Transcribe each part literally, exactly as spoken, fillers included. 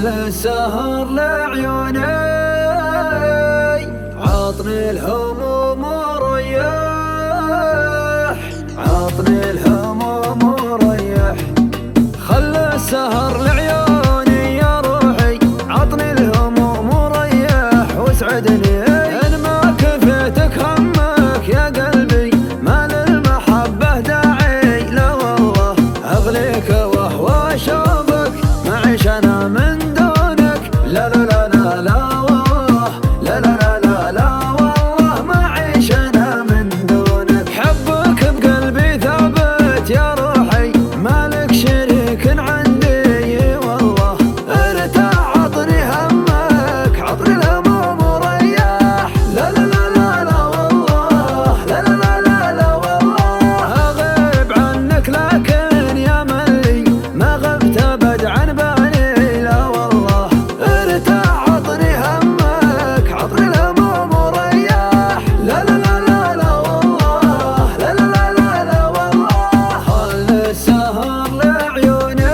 خل السهر لعيوني عطني الهموم وريح، عطني الهموم وريح. خل السهر لعيوني يا روحي عطني الهموم وريح واسعدني ان ما كفيتك همك يا قلبي ما للمحبة داعي. لا والله اغليك وهو شوقك معيش انا من دونك. لا لا لا لا لا والله لا لا لا لا لا والله معيش انا من دونك. حبك بقلبي ثابت يا روحي مالك شريك عندي والله. ارتاح عطني همك عطني الهموم وريح. لا لا لا لا لا والله لا لا لا لا لا والله اغيب عنك لكن يا ملي ما غبت ابد عن بالي. لا والله ارتاح عطني همك عطني الهموم وريح. لا لا لا لا لا والله لا لا لا لا لا والله. خل السهر لعيوني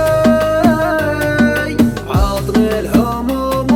عطني الهموم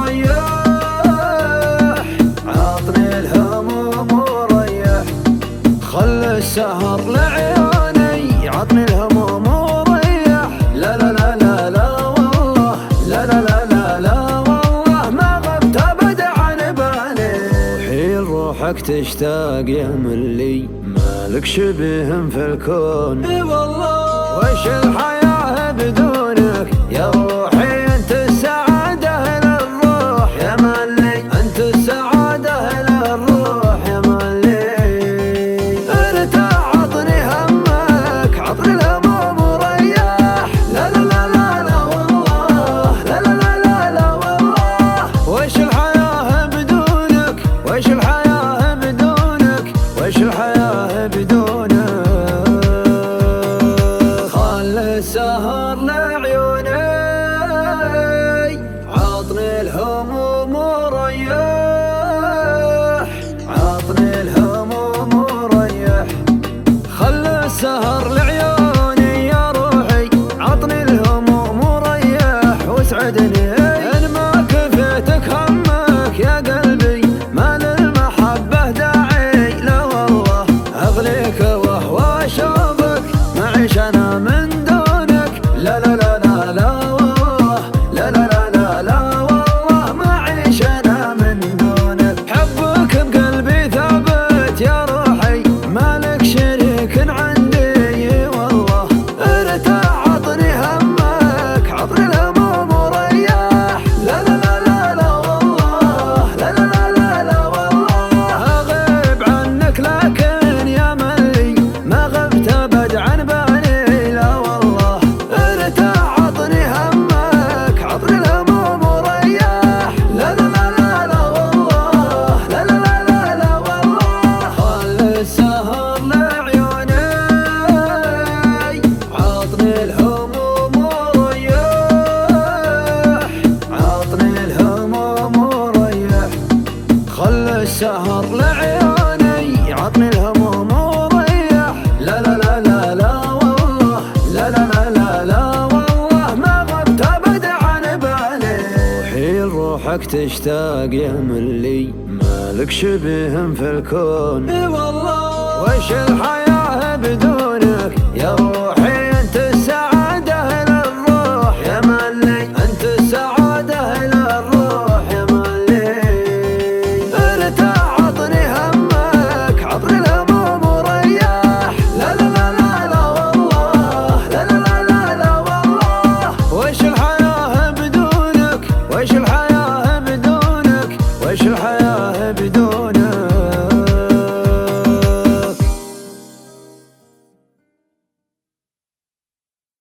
وريح، عطني الهموم وريح. خل السهر لعيوني عطني الهموم وريح. لا لا لا لا لا والله لا لا لا لا لا والله ما غبت ابد عن بالي. حين روحك تشتاق يا ملي مالك شبيه في الكون. اي والله وش الحياة بدونك يا روحي انت السعادة للروح يا ملي انت السعادة للروح يا ملي. ارتاح عطني همك عطني الهموم وريح. لا لا لا لا لا والله لا لا لا لا لا والله وش الحياة بدونك وش الحياة بدونك وش الحياة بدونك. خل السهر لعيوني عطني الهموم وريح، عطني الهموم وريح. خل السهر لعيوني يا روحي عطني الهموم وريح واسعدني ان ما كفيتك همك يا قلبي ما للمحبة داعي. لا والله اغليك وهو شوقك معيش انا من دونك. لا لا لا لا لا والله لا لا لا لا لا والله معيش انا من دونك. حبك بقلبي ثابت يا روحي مالك شريك عندي والله. ارتاح عطني همك عطني الهموم وريح. لا لا لا لا لا والله لا لا لا لا لا والله اغيب عنك لكن يا ملي ما غبت ابد عن بالي. لا والله ارتاح عطني همك عطني الهموم وريح. لا لا لا لا لا والله لا لا لا لا لا والله. خل السهر لعيوني عطني الهموم وريح، عطني الهموم وريح. خل السهر لعيوني عطني الهموم وريح. لا لا لا لا لا والله لا لا لا لا لا والله ما غبت ابد عن بالي. حين روحك تشتاق يا ملي مالك شبيه في الكون. اي والله وش الحياة بدونك يا روحي